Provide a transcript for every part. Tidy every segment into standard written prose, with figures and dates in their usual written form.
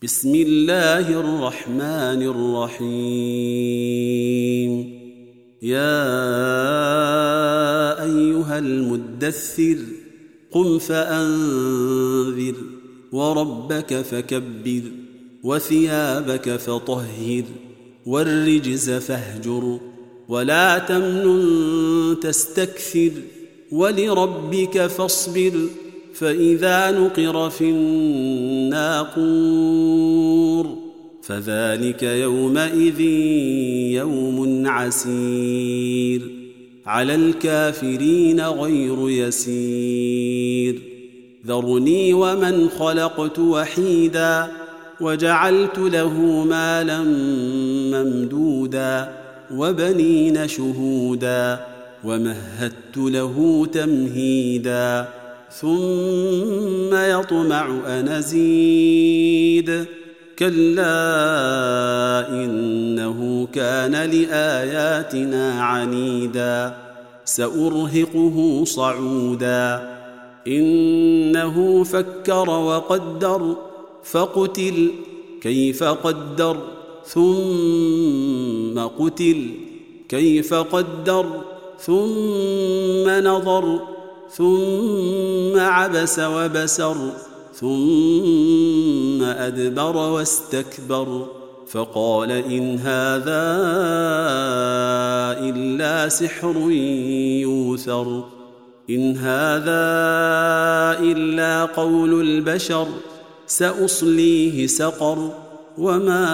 بسم الله الرحمن الرحيم. يا أيها المدثر قم فأنذر وربك فكبر وثيابك فطهر والرجز فاهجر ولا تمنن تستكثر ولربك فاصبر فإذا نقر في الناقور فذلك يومئذ يوم عسير على الكافرين غير يسير. ذرني ومن خلقت وحيدا وجعلت له مالا ممدودا وبنين شهودا ومهدت له تمهيدا ثم يطمع أن أزيد كلا إنه كان لآياتنا عنيدا سأرهقه صعودا إنه فكر وقدر فقتل كيف قدر ثم قتل كيف قدر ثم نظر ثم عبس وبسر ثم أدبر واستكبر فقال إن هذا إلا سحر يوثر إن هذا إلا قول البشر سأصليه سقر وما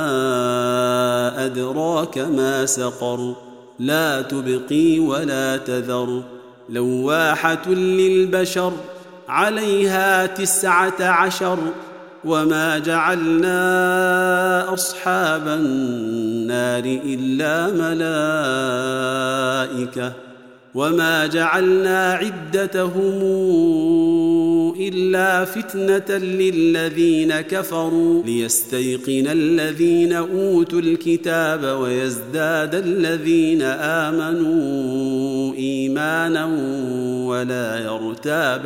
أدراك ما سقر لا تبقي ولا تذر لواحة للبشر عليها 19 وما جعلنا أصحاب النار إلا ملائكة وما جعلنا عدتهم إلا فتنة للذين كفروا ليستيقن الذين أوتوا الكتاب ويزداد الذين آمنوا إيمانا ولا يرتاب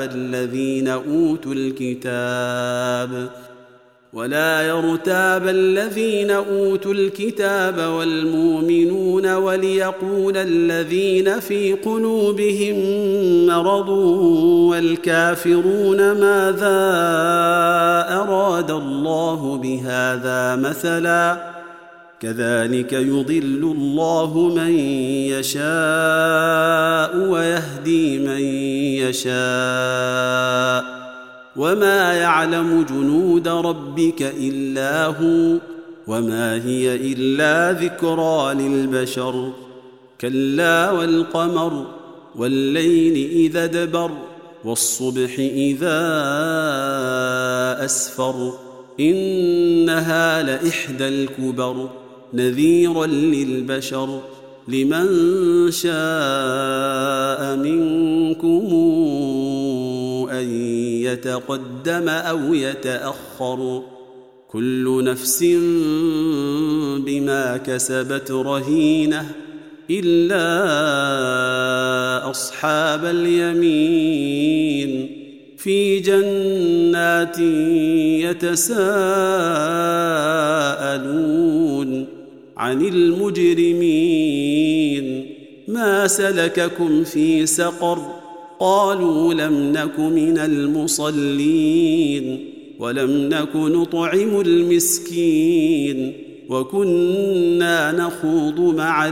الذين أوتوا الكتاب والمؤمنون وليقول الذين في قلوبهم مرض والكافرون ماذا أراد الله بهذا مثلا كذلك يضل الله من يشاء ويهدي من يشاء وما يعلم جنود ربك إلا هو وما هي إلا ذكرى للبشر كلا والقمر والليل إذا ادبر والصبح إذا أسفر إنها لإحدى الكبر نذيرا للبشر لمن شاء منكم أن يتقدم أو يتأخر كل نفس بما كسبت رهينة إلا أصحاب اليمين في جنات يتساءلون عن المجرمين ما سلككم في سقر قالوا لم نك من المصلين ولم نك نطعم المسكين وكنا نخوض مع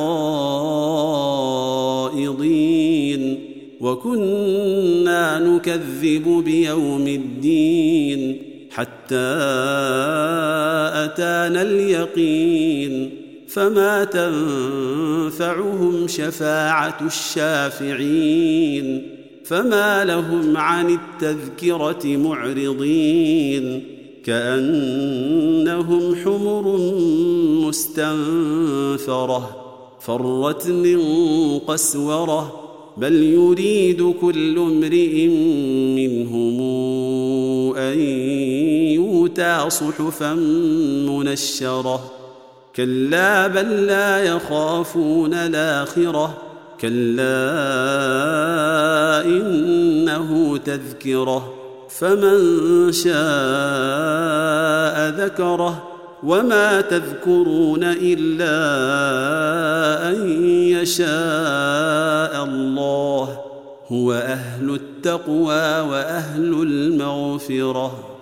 الخائضين وكنا نكذب بيوم الدين حتى أتانا اليقين فما تنفعهم شفاعة الشافعين فما لهم عن التذكرة معرضين كأنهم حمر مستنفرة فرت من قسورة بل يريد كل امرئ منهم أن يؤتى صحفا منشرة كلا بل لا يخافون الآخرة كلا إنه تذكرة فمن شاء ذكره وما تذكرون إلا أن يشاء الله هو أهل التقوى وأهل المغفرة.